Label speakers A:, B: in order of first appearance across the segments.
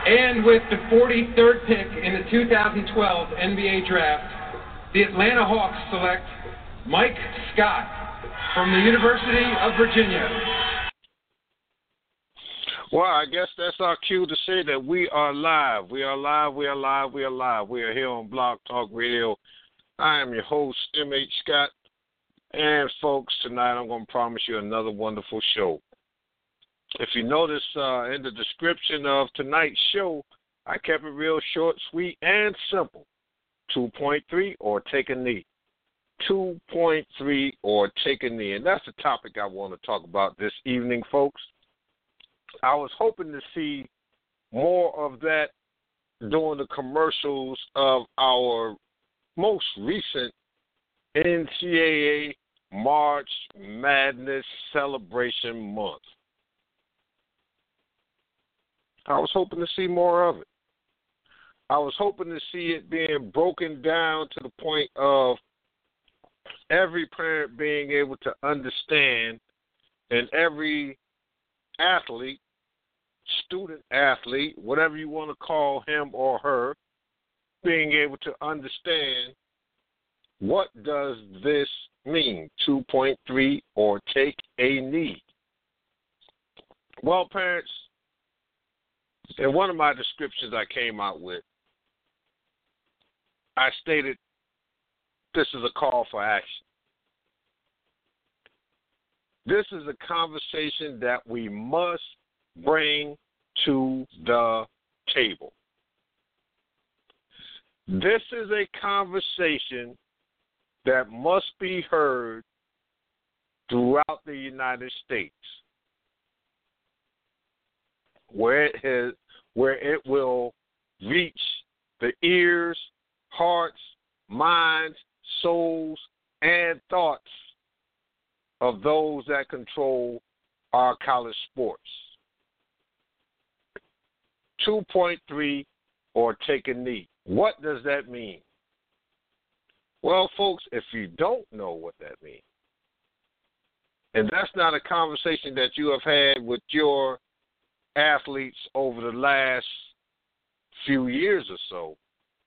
A: And with the 43rd pick in the 2012 NBA Draft, the Atlanta Hawks select Mike Scott from the University of Virginia.
B: Well, I guess that's our cue to say that we are live. We are live. We are live. We are live. We are here on Blog Talk Radio. I am your host, M.H. Scott. And, folks, tonight I'm going to promise you another wonderful show. If you notice in the description of tonight's show, I kept it real short, sweet, and simple. 2.3 or take a knee. 2.3 or take a knee. And that's the topic I want to talk about this evening, folks. I was hoping to see more of that during the commercials of our most recent NCAA March Madness Celebration Month. I was hoping to see more of it. I was hoping to see it being broken down to the point of every parent being able to understand and every athlete, student athlete, whatever you want to call him or her, being able to understand what does this mean, 2.3 or take a knee. Well, parents, in one of my descriptions I came out with, I stated this is a call for action. This is a conversation that we must bring to the table. This is a conversation that must be heard throughout the United States, where it will reach the ears, hearts, minds, souls, and thoughts of those that control our college sports. 2.3 or take a knee. What does that mean? Well, folks, if you don't know what that means, and that's not a conversation that you have had with your athletes over the last few years or so,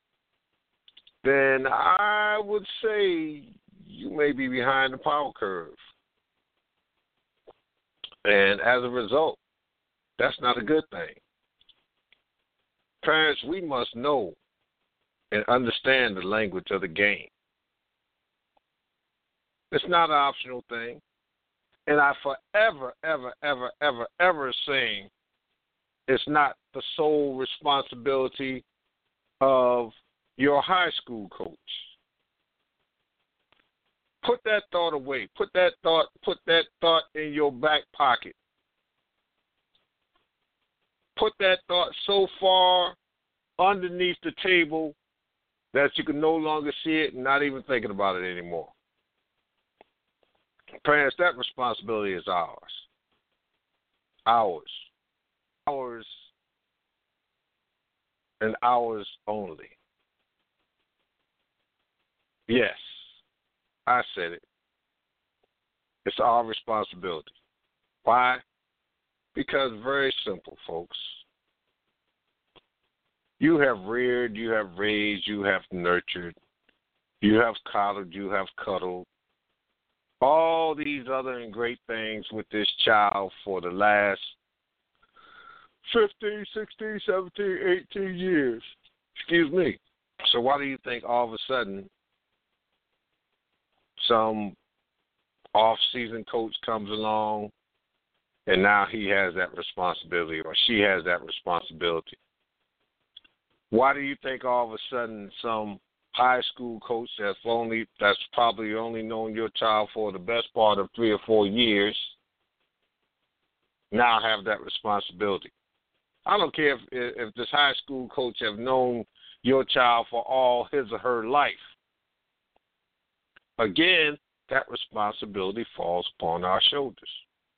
B: then I would say you may be behind the power curve. And as a result, that's not a good thing. Parents, we must know and understand the language of the game. It's not an optional thing. And I forever, ever saying it's not the sole responsibility of your high school coach. Put that thought away. Put that thought in your back pocket. Put that thought so far underneath the table that you can no longer see it and not even thinking about it anymore. Parents, that responsibility is ours. Ours and ours only. Yes, I said it. It's our responsibility. Why? Because very simple, folks. You have reared, you have raised, you have nurtured, you have coddled, you have cuddled, all these other and great things with this child for the last 15, 16, 17, 18 years. Excuse me. So why do you think all of a sudden some off-season coach comes along and now he has that responsibility or she has that responsibility? Why do you think all of a sudden some high school coach that's probably only known your child for the best part of 3 or 4 years now have that responsibility? I don't care if this high school coach have known your child for all his or her life. Again, that responsibility falls upon our shoulders.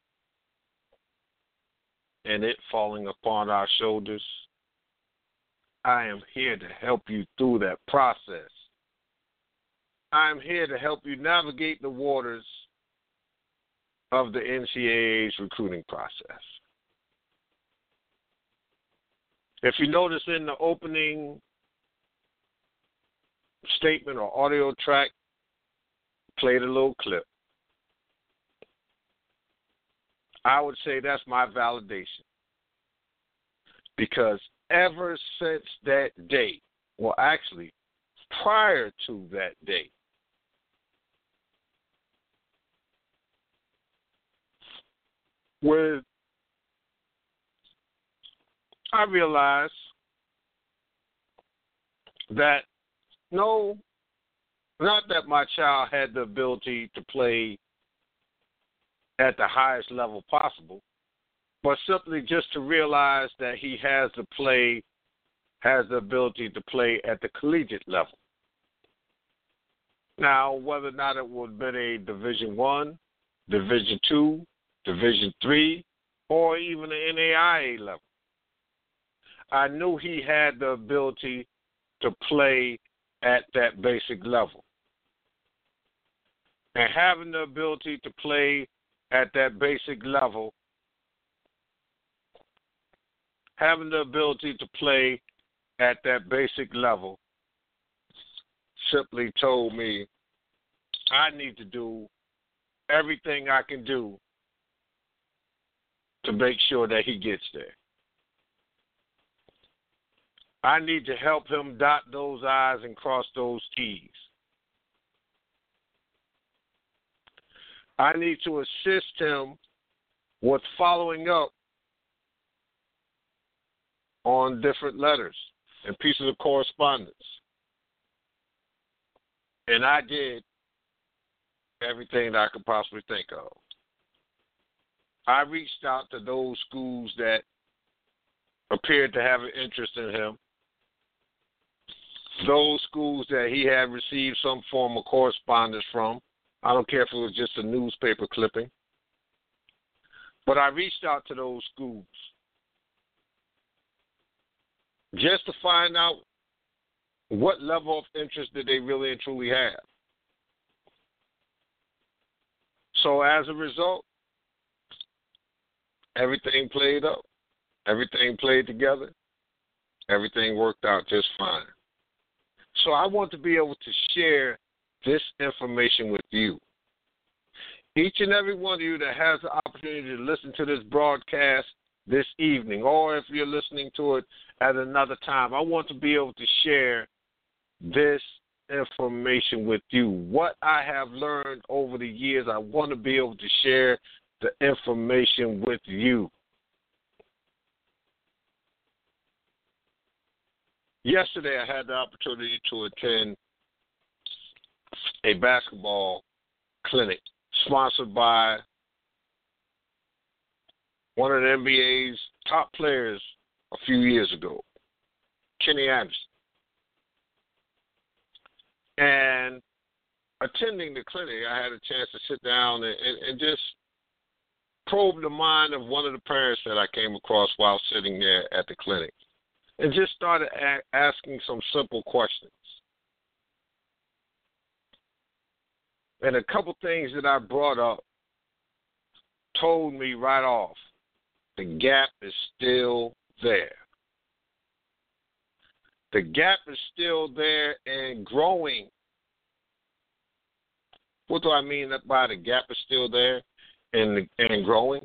B: And it falling upon our shoulders, I am here to help you through that process. I'm here to help you navigate the waters of the NCAA's recruiting process. If you notice in the opening statement or audio track, played a little clip. I would say that's my validation. Because ever since that day, well, actually, prior to that day, when I realized that no, not that my child had the ability to play at the highest level possible, but simply just to realize that he has the ability to play at the collegiate level. Now, whether or not it would have been a Division I, Division II, Division III, or even an NAIA level, I knew he had the ability to play at that basic level. And having the ability to play at that basic level, simply told me I need to do everything I can do to make sure that he gets there. I need to help him dot those I's and cross those T's. I need to assist him with following up on different letters and pieces of correspondence. And I did everything that I could possibly think of. I reached out to those schools that appeared to have an interest in him, those schools that he had received some form of correspondence from. I don't care if it was just a newspaper clipping. But I reached out to those schools just to find out what level of interest did they really and truly have. So as a result, everything played up. Everything played together. Everything worked out just fine. So I want to be able to share this information with you. Each and every one of you that has the opportunity to listen to this broadcast this evening, or if you're listening to it at another time, I want to be able to share this information with you. What I have learned over the years, I want to be able to share the information with you. Yesterday, I had the opportunity to attend a basketball clinic sponsored by one of the NBA's top players a few years ago, Kenny Anderson. And attending the clinic, I had a chance to sit down and just probe the mind of one of the parents that I came across while sitting there at the clinic, and just started asking some simple questions. And a couple things that I brought up told me right off, the gap is still there. The gap is still there and growing. What do I mean by the gap is still there and growing?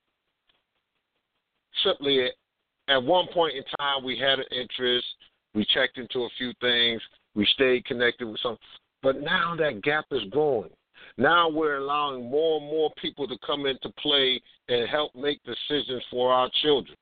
B: Simply, at one point in time, we had an interest. We checked into a few things. We stayed connected with some. But now that gap is growing. Now we're allowing more and more people to come into play and help make decisions for our children.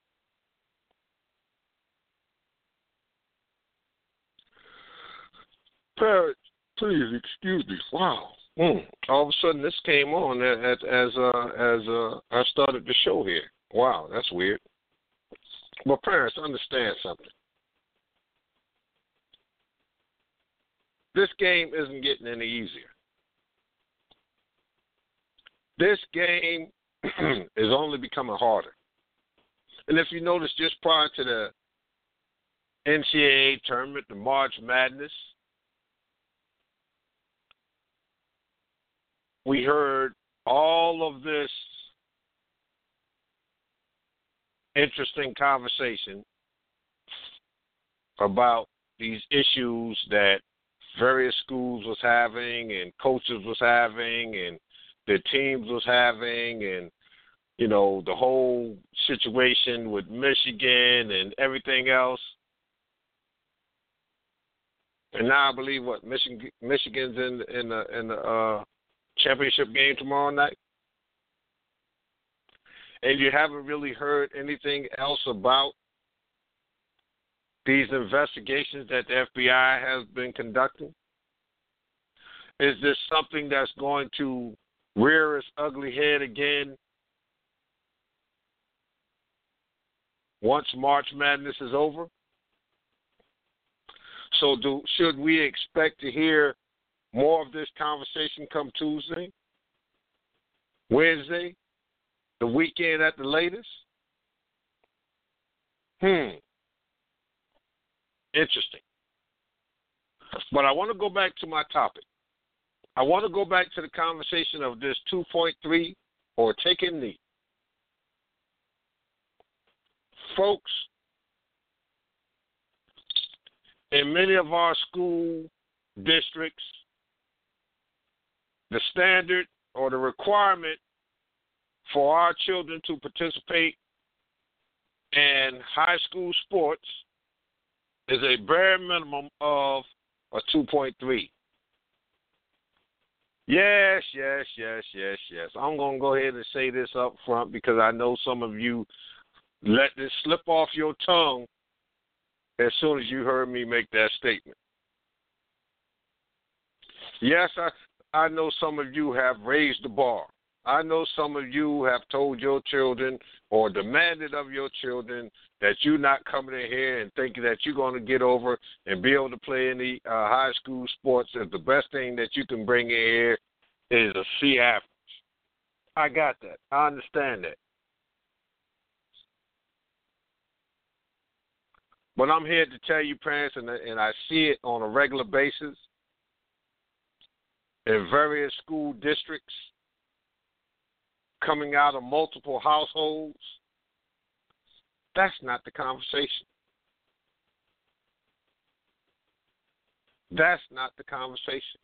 B: Parents, please excuse me. Wow. All of a sudden, this came on as I started the show here. Wow, that's weird. But parents, understand something. This game isn't getting any easier. This game is only becoming harder. And if you notice, just prior to the NCAA tournament, the March Madness, we heard all of this interesting conversation about these issues that various schools was having and coaches was having and their teams was having, and, you know, the whole situation with Michigan and everything else. And now I believe Michigan's in the championship game tomorrow night. And you haven't really heard anything else about these investigations that the FBI has been conducting. Is this something that's going to rear its ugly head again once March Madness is over? So should we expect to hear more of this conversation come Tuesday, Wednesday, the weekend at the latest? Interesting. But I want to go back to my topic. I want to go back to the conversation of this 2.3 or take a knee. Folks, in many of our school districts, the standard or the requirement for our children to participate in high school sports is a bare minimum of a 2.3. Yes. I'm going to go ahead and say this up front because I know some of you let this slip off your tongue as soon as you heard me make that statement. Yes, I know some of you have raised the bar. I know some of you have told your children or demanded of your children that you're not coming in here and thinking that you're going to get over and be able to play in the high school sports. If the best thing that you can bring in here is a C average. I got that. I understand that. But I'm here to tell you, parents, and I see it on a regular basis in various school districts coming out of multiple households. That's not the conversation. That's not the conversation.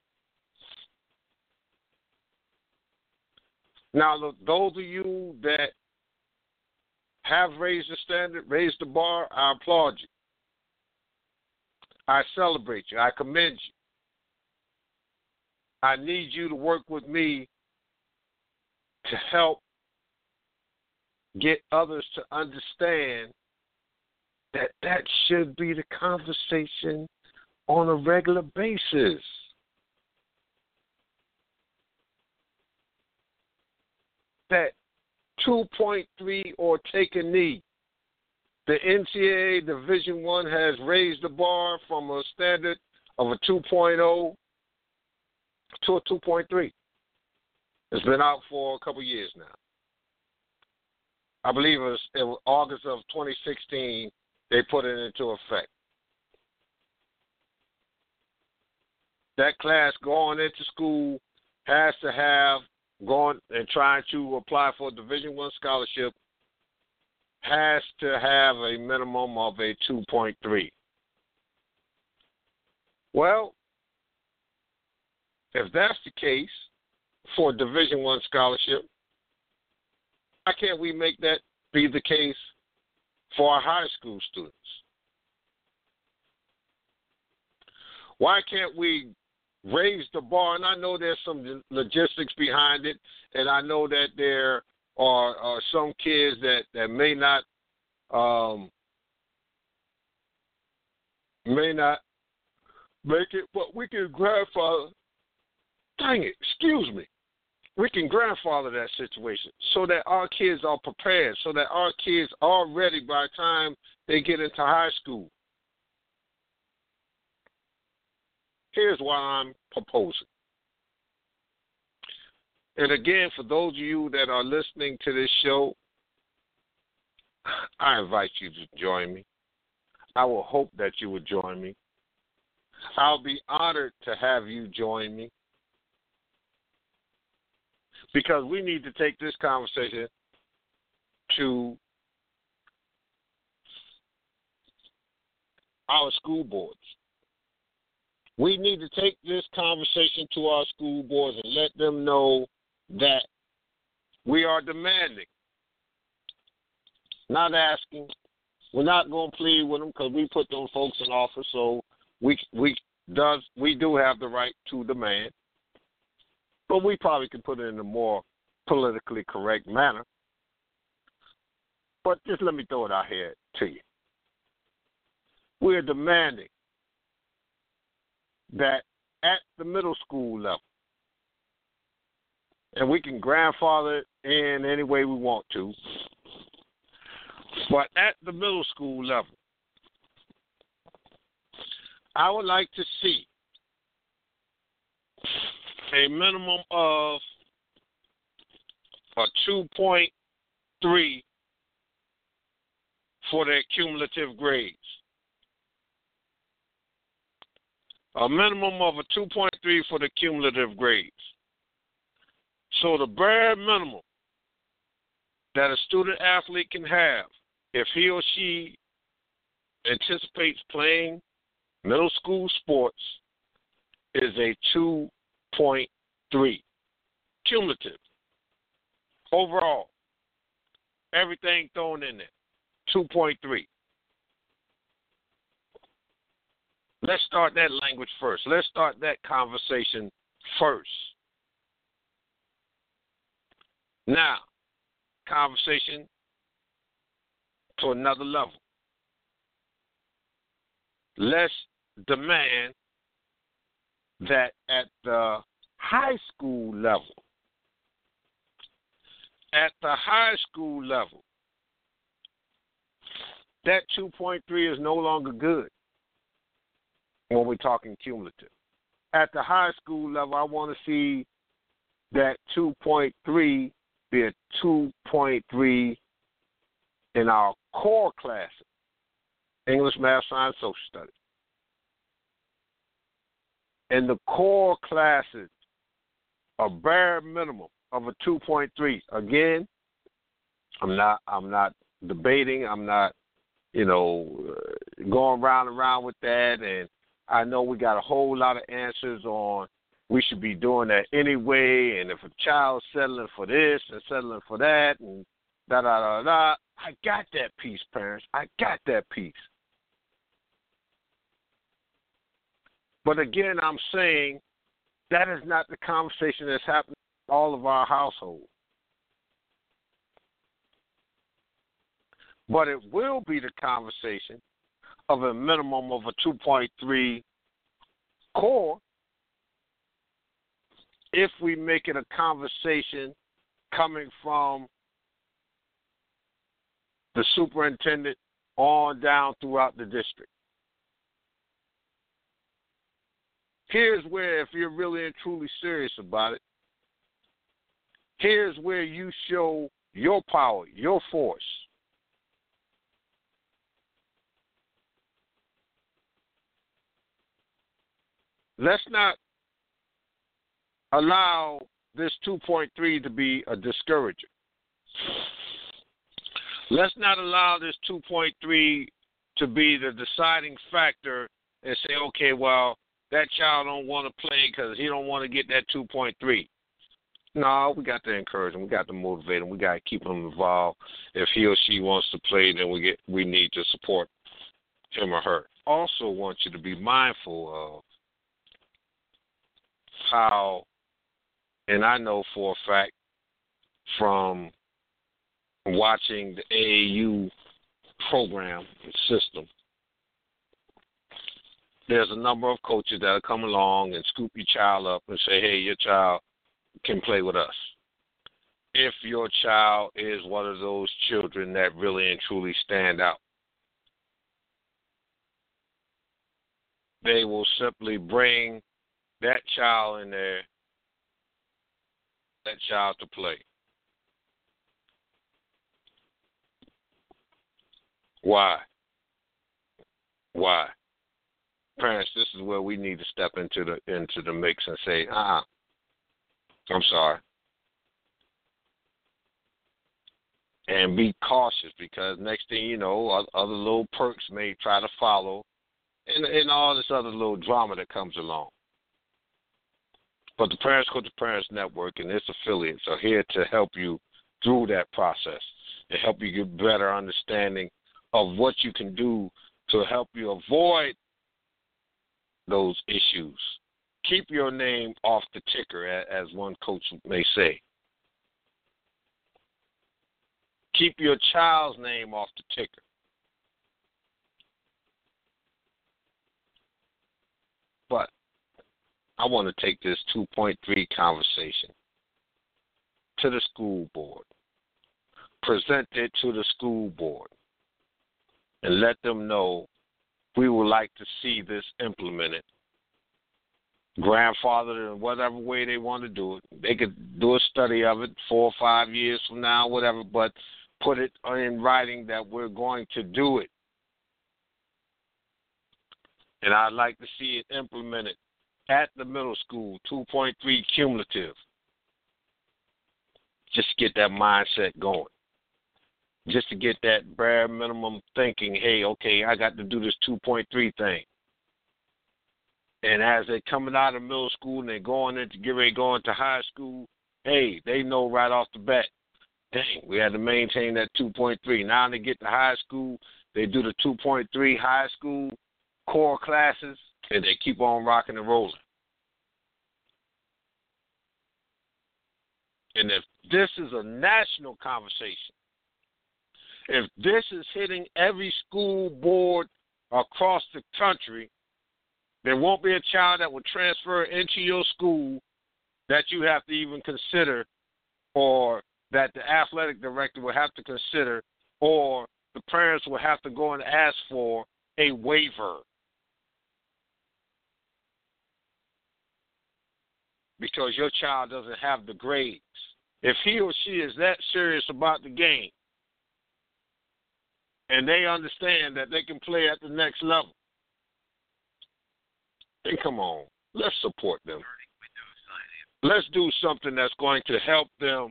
B: Now, those of you that have raised the standard, raised the bar, I applaud you. I celebrate you. I commend you. I need you to work with me to help get others to understand that that should be the conversation on a regular basis. That 2.3 or take a knee. The NCAA Division I has raised the bar from a standard of a 2.0 to a 2.3. It's been out for a couple years now. I believe it was August of 2016 they put it into effect. That class going into school has to have going and trying to apply for a Division I scholarship has to have a minimum of a 2.3. Well, if that's the case for a Division I scholarship, why can't we make that be the case for our high school students? Why can't we raise the bar? And I know there's some logistics behind it, and I know that there are some kids that may not make it, but we can grandfather. Dang it, excuse me. We can grandfather that situation so that our kids are prepared, so that our kids are ready by the time they get into high school. Here's what I'm proposing. And again, for those of you that are listening to this show, I invite you to join me. I will hope that you will join me. I'll be honored to have you join me, because we need to take this conversation to our school boards. We need to take this conversation to our school boards and let them know that we are demanding, not asking. We're not going to plead with them because we put those folks in office, so we do have the right to demand. But we probably can put it in a more politically correct manner. But just let me throw it out here to you. We're demanding that at the middle school level, and we can grandfather it in any way we want to, but at the middle school level, I would like to see a minimum of a 2.3 for their cumulative grades. A minimum of a 2.3 for the cumulative grades. So the bare minimum that a student athlete can have if he or she anticipates playing middle school sports is a 2.3 cumulative. Overall, everything thrown in there, 2.3. Let's start that language first. Let's start that conversation first. Now, conversation to another level. Let's demand that at the high school level, that 2.3 is no longer good when we're talking cumulative. At the high school level, I want to see that 2.3 be a 2.3 in our core classes, English, Math, Science, Social Studies. In the core classes, a bare minimum of a 2.3. Again, I'm not debating. I'm not, going round and round with that. And I know we got a whole lot of answers on we should be doing that anyway. And if a child's settling for this and settling for that and da-da-da-da, I got that piece, parents. I got that piece. But again, I'm saying that is not the conversation that's happening in all of our households. But it will be the conversation of a minimum of a 2.3 core if we make it a conversation coming from the superintendent on down throughout the district. Here's where, if you're really and truly serious about it, here's where you show your power, your force. Let's not allow this 2.3 to be a discourager. Let's not allow this 2.3 to be the deciding factor and say, okay, well, that child don't want to play because he don't want to get that 2.3. No, we got to encourage him. We got to motivate him. We got to keep him involved. If he or she wants to play, then we need to support him or her. Also want you to be mindful of how, and I know for a fact from watching the AAU program system, there's a number of coaches that'll come along and scoop your child up and say, hey, your child can play with us. If your child is one of those children that really and truly stand out, they will simply bring that child in there, that child to play. Why? Parents, this is where we need to step into the mix and say, I'm sorry. And be cautious, because next thing you know, other little perks may try to follow and all this other little drama that comes along. But the Parents Coach to Parents Network and its affiliates are here to help you through that process and help you get better understanding of what you can do to help you avoid those issues. Keep your name off the ticker, as one coach may say. Keep your child's name off the ticker. But I want to take this 2.3 conversation to the school board, present it to the school board, and let them know we would like to see this implemented. Grandfather in whatever way they want to do it. They could do a study of it 4 or 5 years from now, whatever, but put it in writing that we're going to do it. And I'd like to see it implemented at the middle school, 2.3 cumulative. Just to get that mindset going. Just to get that bare minimum thinking, hey, okay, I got to do this 2.3 thing. And as they're coming out of middle school and they're going into get ready to go into high school, hey, they know right off the bat, dang, we had to maintain that 2.3. Now they get to high school, they do the 2.3 high school core classes, and they keep on rocking and rolling. And if this is a national conversation, if this is hitting every school board across the country, there won't be a child that will transfer into your school that you have to even consider, or that the athletic director will have to consider, or the parents will have to go and ask for a waiver. Because your child doesn't have the grades. If he or she is that serious about the game and they understand that they can play at the next level, then come on, let's support them. Let's do something that's going to help them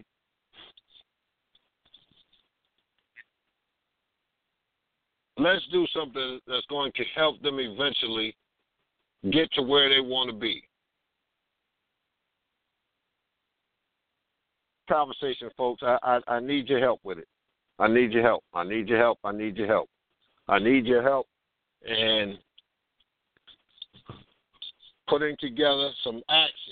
B: eventually get to where they want to be. Conversation, folks. I need your help with it. I need your help. I need your help. I need your help. I need your help in putting together some action.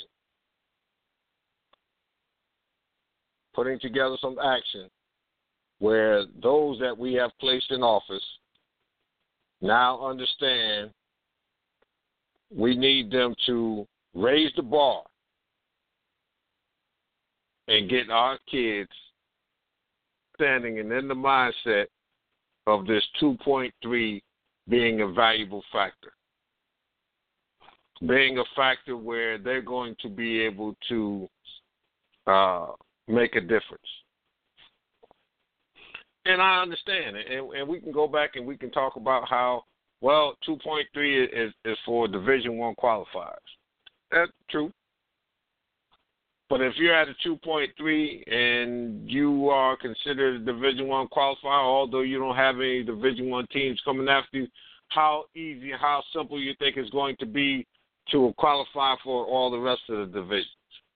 B: Putting together some action where those that we have placed in office now understand we need them to raise the bar and get our kids standing and in the mindset of this 2.3 being a valuable factor. Being a factor where they're going to be able to make a difference. And I understand it. And we can go back and we can talk about how, well, 2.3 is for Division I qualifiers. That's true. But if you're at a 2.3 and you are considered a Division I qualifier, although you don't have any Division I teams coming after you, how easy, how simple you think it's going to be to qualify for all the rest of the divisions?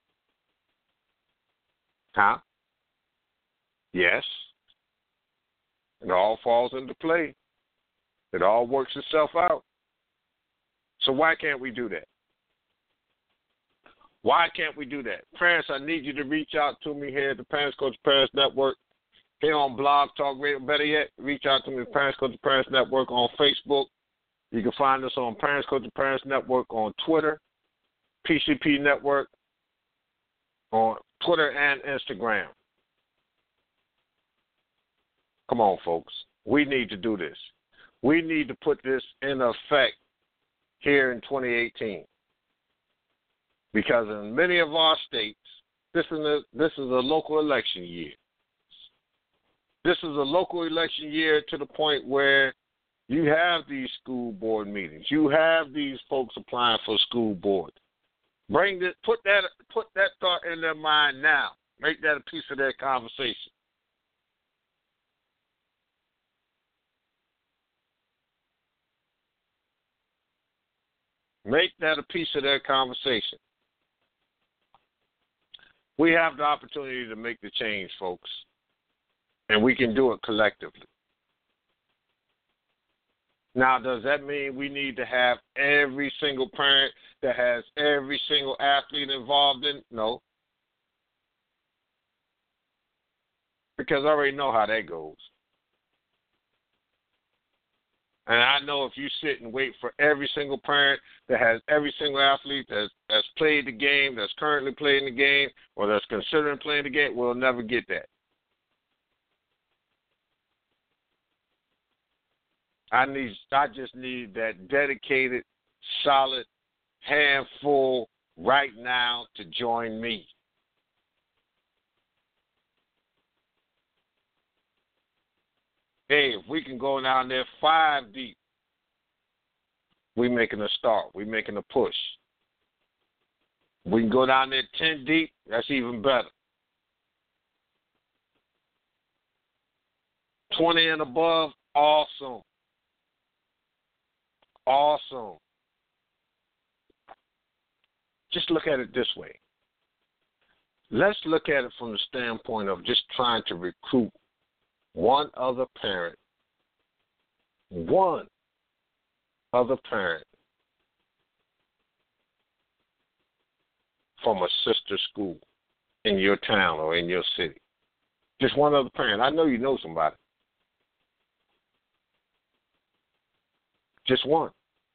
B: Huh? Yes. It all falls into play. It all works itself out. So why can't we do that? Why can't we do that? Parents, I need you to reach out to me here at the Parents Coach Parents Network, here on Blog Talk Radio. Better yet, reach out to me at Parents Coach Parents Network on Facebook. You can find us on Parents Coach Parents Network on Twitter, PCP Network on Twitter and Instagram. Come on, folks. We need to do this. We need to put this in effect here in 2018. Because in many of our states, this is a local election year. This is a local election year to the point where you have these school board meetings. You have these folks applying for school board. Put that thought in their mind now. Make that a piece of their conversation. Make that a piece of their conversation. We have the opportunity to make the change, folks, and we can do it collectively. Now, does that mean we need to have every single parent that has every single athlete involved in? No. Because I already know how that goes. And I know if you sit and wait for every single parent that has every single athlete that's played the game, that's currently playing the game, or that's considering playing the game, we'll never get that. I just need that dedicated, solid handful right now to join me. Hey, if we can go down there 5 deep, we making a start. We making a push. We can go down there 10 deep, that's even better. 20 and above, awesome. Awesome. Just look at it this way. Let's look at it from the standpoint of just trying to recruit one other parent from a sister school in your town or in your city. Just one other parent. I know you know somebody. Just one.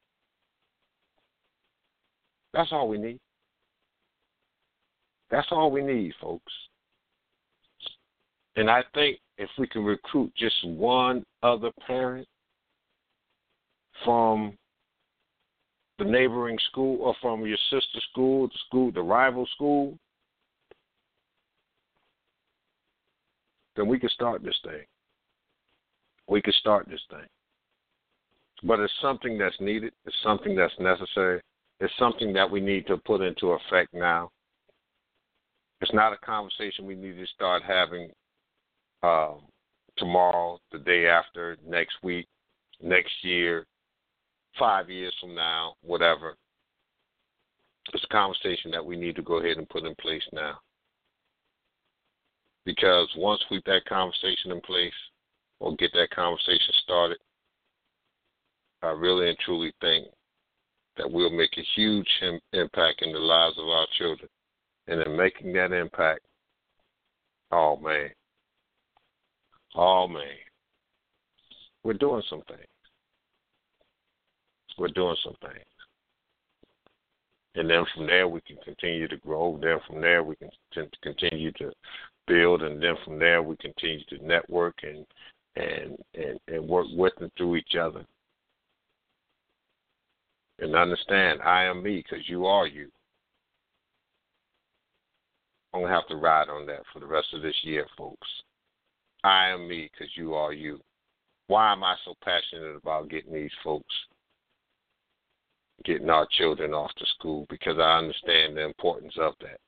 B: That's all we need. That's all we need, folks. And I think if we can recruit just one other parent from the neighboring school or from your sister school, the rival school, then we can start this thing. We can start this thing. But it's something that's needed. It's something that's necessary. It's something that we need to put into effect now. It's not a conversation we need to start having tomorrow, the day after, next week, next year, 5 years from now, whatever. It's a conversation that we need to go ahead and put in place now. Because once we get that conversation in place or get that conversation started, I really and truly think that we'll make a huge impact in the lives of our children. And in making that impact, oh man, we're doing some things. We're doing some things. And then from there, we can continue to grow. Then from there, we can continue to build. And then from there, we continue to network and work with and through each other. And understand, I am me because you are you. I'm going to have to ride on that for the rest of this year, folks. I am me because you are you. Why am I so passionate about getting these folks, getting our children off to school? Because I understand the importance of that.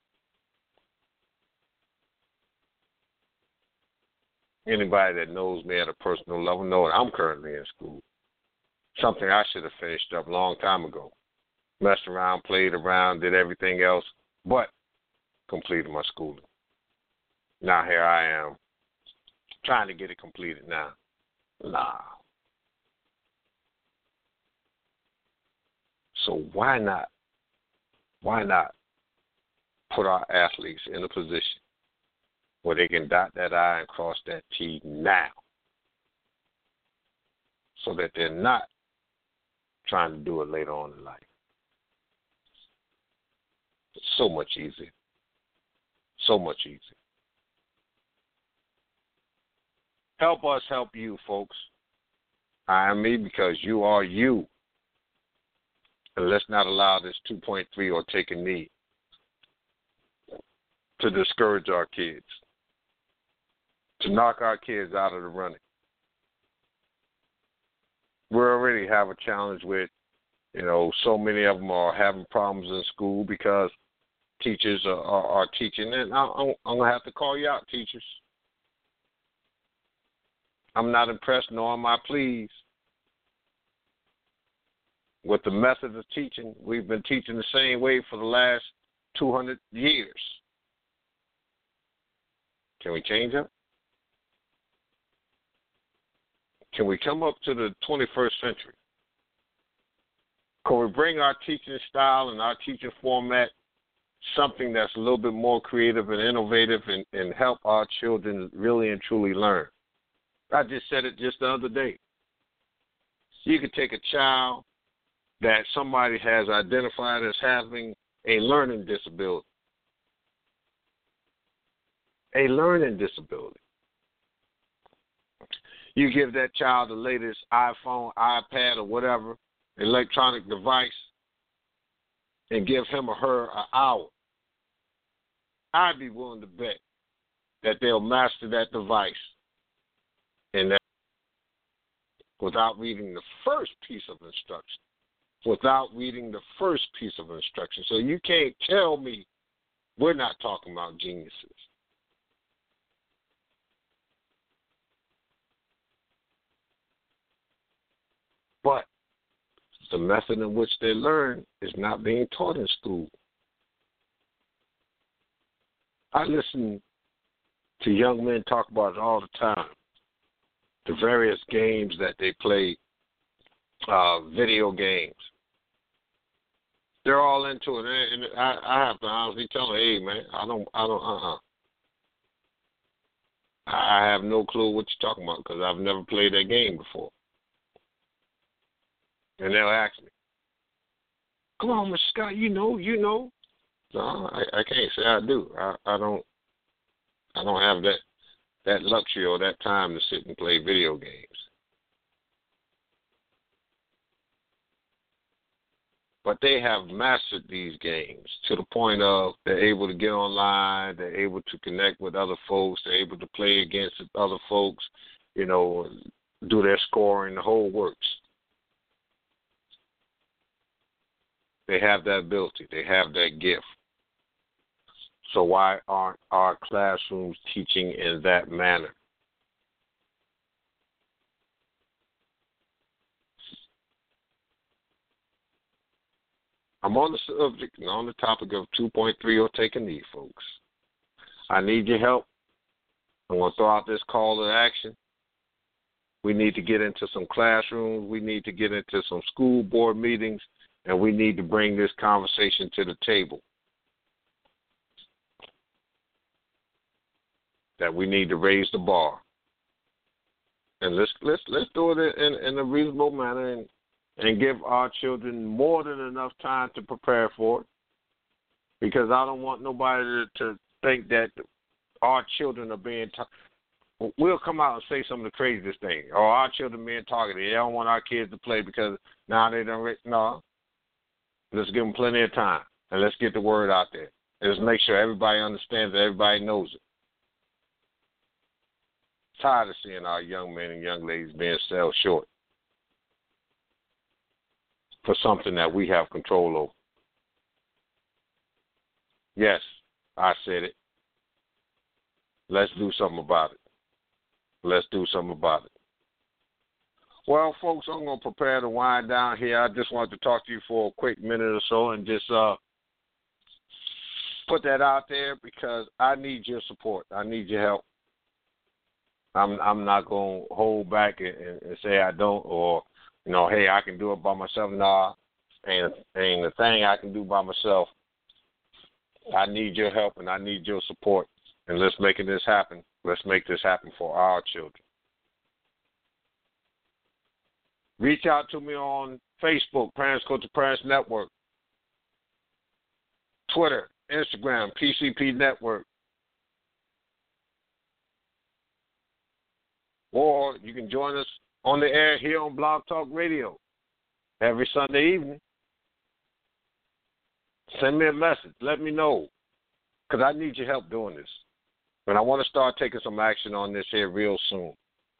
B: Anybody that knows me at a personal level knows I'm currently in school. Something I should have finished up a long time ago. Messed around, played around, did everything else, but completed my schooling. Now here I am, trying to get it completed now. Nah. So why not put our athletes in a position where they can dot that I and cross that T now, so that they're not trying to do it later on in life. It's so much easier. So much easier. Help us help you, folks. I am me because you are you. And let's not allow this 2.3 or take a knee to discourage our kids, to knock our kids out of the running. We already have a challenge with, so many of them are having problems in school because teachers are teaching. And I'm going to have to call you out, teachers. I'm not impressed, nor am I pleased. with the method of teaching. We've been teaching the same way for the last 200 years. Can we change it? Can we come up to the 21st century? Can we bring our teaching style and our teaching format something that's a little bit more creative and innovative and help our children really and truly learn? I just said it just the other day. You could take a child that somebody has identified as having a learning disability. A learning disability. You give that child the latest iPhone, iPad, or whatever electronic device and give him or her an hour. I'd be willing to bet that they'll master that device and that without reading the first piece of instruction. Without reading the first piece of instruction. So you can't tell me we're not talking about geniuses. But the method in which they learn is not being taught in school. I listen to young men talk about it all the time. The various games that they play, video games. They're all into it, and I have to honestly tell them, hey, man, I have no clue what you're talking about because I've never played that game before. And they'll ask me, come on, Mr. Scott, you know. No, I can't say I do. I don't have that luxury or that time to sit and play video games. But they have mastered these games to the point of they're able to get online, they're able to connect with other folks, they're able to play against other folks, do their scoring, the whole works. They have that ability. They have that gift. So why aren't our classrooms teaching in that manner? I'm on the subject and on the topic of 2.3 or take a knee, folks. I need your help. I'm going to throw out this call to action. We need to get into some classrooms. We need to get into some school board meetings, and we need to bring this conversation to the table. That we need to raise the bar. And let's do it in a reasonable manner and give our children more than enough time to prepare for it. Because I don't want nobody to think that our children are being we'll come out and say some of the craziest things. Or our children being targeted. They don't want our kids to play because now they don't. No. Let's give them plenty of time. And let's get the word out there. And let's make sure everybody understands it, everybody knows it. Tired of seeing our young men and young ladies being sold short for something that we have control over. Yes, I said it. Let's do something about it. Let's do something about it. Well, folks, I'm going to prepare to wind down here. I just wanted to talk to you for a quick minute or so and just put that out there because I need your support. I need your help. I'm not going to hold back and say I don't or, hey, I can do it by myself. Nah, ain't the thing I can do by myself. I need your help and I need your support. And let's make this happen. Let's make this happen for our children. Reach out to me on Facebook, Parents Go to Parents Network, Twitter, Instagram, PCP Network. Or you can join us on the air here on Blog Talk Radio every Sunday evening. Send me a message. Let me know because I need your help doing this. And I want to start taking some action on this here real soon.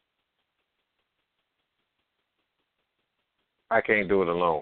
B: I can't do it alone.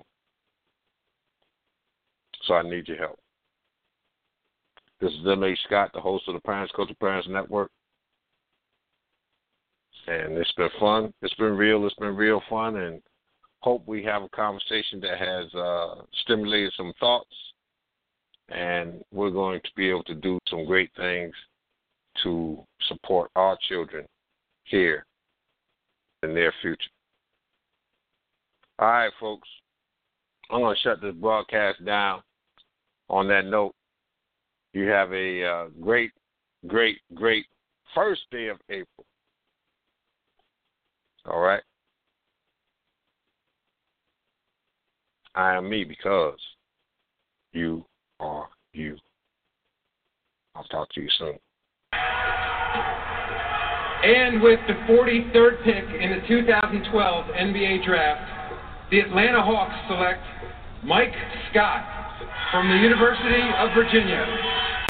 B: So I need your help. This is M.H. Scott, the host of the Parents Go to Parents Network. And it's been fun. It's been real. It's been real fun. And hope we have a conversation that has stimulated some thoughts, and we're going to be able to do some great things to support our children here in their future. All right, folks, I'm going to shut this broadcast down. On that note, you have a great, great, great first day of April. All right? I am me because you are you. I'll talk to you soon.
A: And with the 43rd pick in the 2012 NBA Draft, the Atlanta Hawks select Mike Scott from the University of Virginia.